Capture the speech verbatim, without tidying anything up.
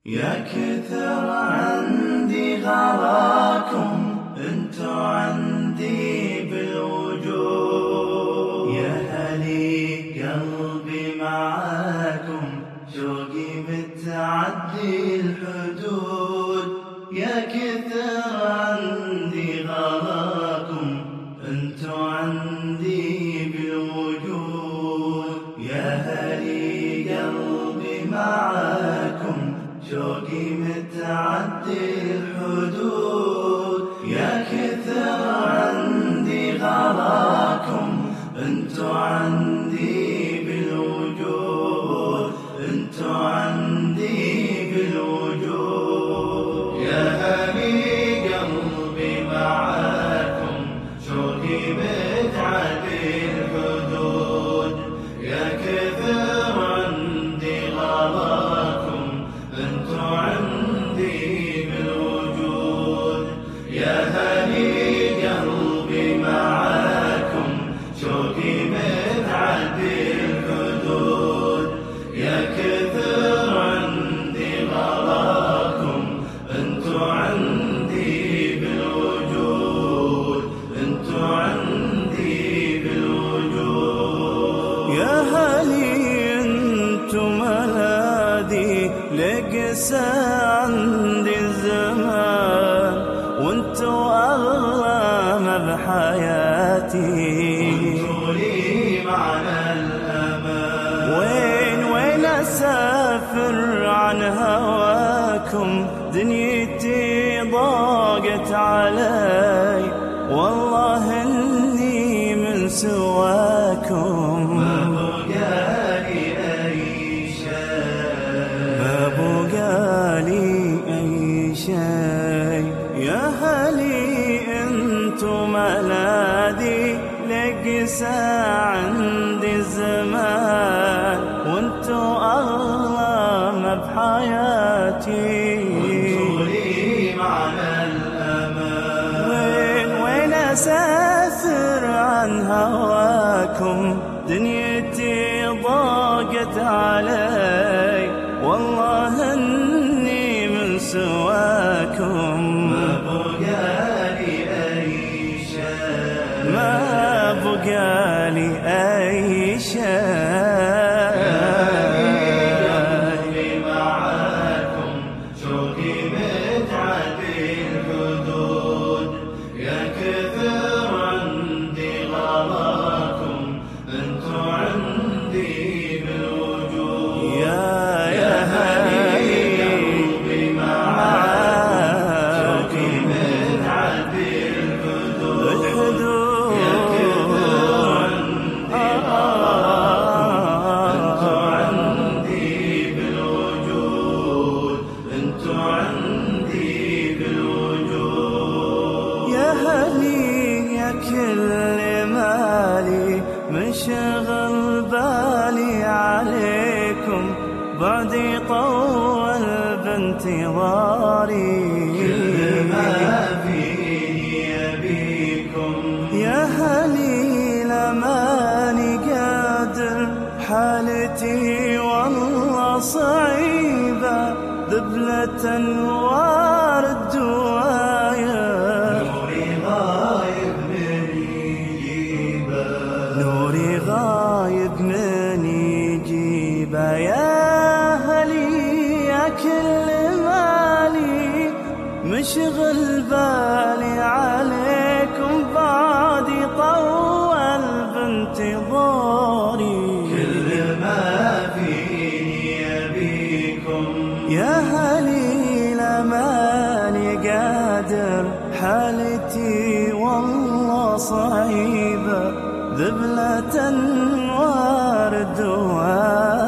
يا كثر عندي غلاكم انتو عندي بالوجود، يا هلي قلبي معاكم شوقي متعدي الحدود. يا كثر عندي غلاكم انتو عندي بالوجود، يا هلي قلبي معاكم شوقي متعدي الحدود. يا كثر عندي غلاكم انتو عندي بالوجود، انتو عندي بالوجود. يا هلي قلبي معاكم شوقي متعدي الحدود، يا كثر عندي غلاكم انتو عندي بالوجود. يا هلي قلبي معاكم شوقي متعدي الحدود، يا كثر عندي غلاكم انتو عندي بالوجود، انتو عندي بالوجود. يا هلي انتو ملاذي لقسى عندي الزمان، وانتو أغلى ما بحياتي، وانتو لي معنى الأمان. وين وين أسافر عن هواكم دنيتي ضاقت علي، والله إني من سواكم ما بقالي أي شيء، ما بقالي أي شيء. يا هلي انتو ملاذي لقسى عندي الزمان، وانتو أغلى ما بحياتي، وانتو لي معنى الأمان. وين وين أسافر عن هواكم دنيتي ضاقت علي، والله إني من سواكم ما بقالي أي شيء، ما بقالي أي شيء. قلبي معاكم شوقي متعدي الحدود، يا كثر عندي غلاكم انتو عندي بالوجود. يا يا هلي قلبي معاكم شوقي متعدي الحدود، الحدود، يا كثر عندي غلاكم انتو عندي بالوجود، انتو عندي بالوجود. يا هلي يا كل مالي مشغل بالي عليكم، بعدي طول بانتظاري، كل ما فيني أبيكم. يا هلي لماني قادر حالتي والله صعيبة، ذبلة انوار الدوايا، نوري غايب من يجيبه، نوري غايب من يجيبه. يا هلي يا كل مالي مشغل بالي عليكم، بعدي طول بانتظاري، كل ما فيني أبيكم. يا هلي لماني قادر حالتي والله صعيبة، ذبلة انوار الدوايا.